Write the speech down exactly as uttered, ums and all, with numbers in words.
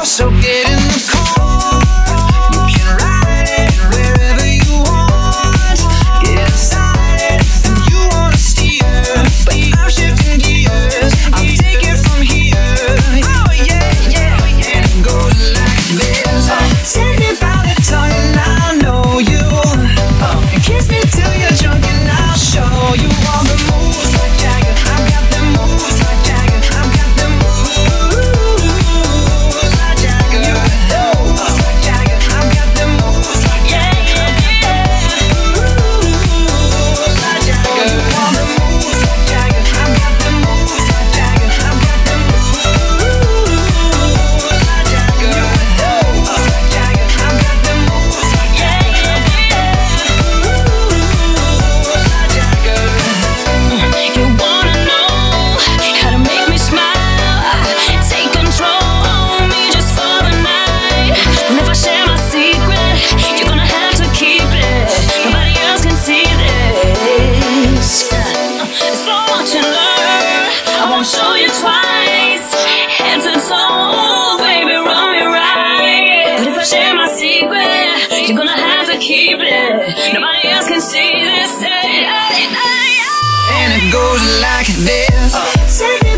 So get in the car, you can ride it wherever you want. Get inside and you wanna steer, but I'm shifting gears. I'll take it from here. Oh yeah, yeah, and it goes like this. Take me by the tongue and I know you. Kiss me till you're drunk and I'll show you all the moves like Jagger. I've got them moves like Jagger. I've got them moves like Jagger. You got them moves like Jagger. I've got them moves like Jagger. Moves like Jagger. All the moves like Jagger. I've got them moves like Jagger. I've got them moves like Jagger. You got them moves like Jagger. I've got them moves like Jagger. You wanna know how to make me smile? Take control of me just for the night. And if I share my secret, you're gonna have to keep it. Nobody else can see this. There's so much to learn. I won't show you twice. Head to toe, baby, run me right. But if I share my secret, you're gonna have to keep it. Nobody else can see this. Hey, hey, hey, hey. And it goes like this. Take me